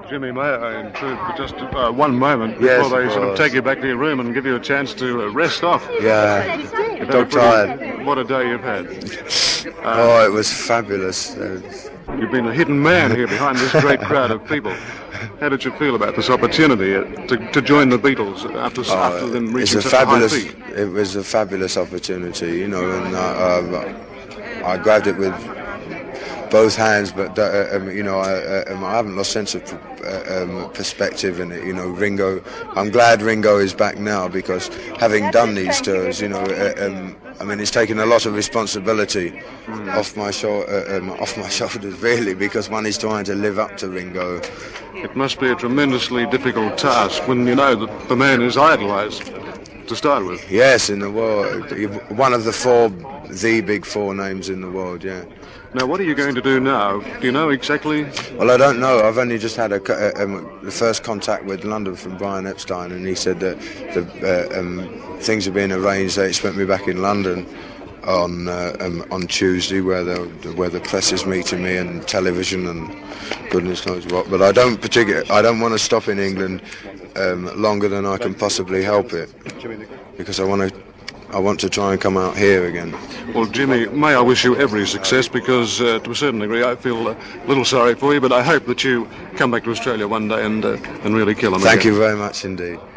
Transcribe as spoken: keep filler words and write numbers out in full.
Jimmy, may I intrude for just uh, one moment Yes, before they of sort of course. take you back to your room and give you a chance to uh, rest off? Yeah, You've had a dog pretty- tired. What a day you've had. Oh, it was fabulous. Uh, You've been a hidden man here behind this great crowd of people. How did you feel about this opportunity uh, to, to join the Beatles after, after them it's reaching a such fabulous. a high peak? It was a fabulous opportunity, you know, and uh, um, I grabbed it with both hands. But uh, um, you know, I, uh, um, I haven't lost sense of uh, um, perspective in it. You know, Ringo. I'm glad Ringo is back now because having done these tours, you know, uh, um, I mean, it's taken a lot of responsibility mm. off my shou- uh, um, off my shoulders, really, because one is trying to live up to Ringo. It must be a tremendously difficult task when you know that the man is idolised to start with. Yes, in the world, one of the four, the big four names in the world. Yeah. Now, what are you going to do now? Do you know exactly? Well, I don't know. I've only just had a, uh, um, the first contact with London from Brian Epstein, and he said that the, uh, um, things are being arranged. They expect me back in London on uh, um, on Tuesday, where the where the press is meeting me and television and goodness knows what. But I don't particular. I don't want to stop in England um, longer than I can possibly help it, because I want to. I want to try and come out here again. Well, Jimmy, may I wish you every success, because uh, to a certain degree I feel a little sorry for you, but I hope that you come back to Australia one day and uh, and really kill them Thank again. you very much indeed.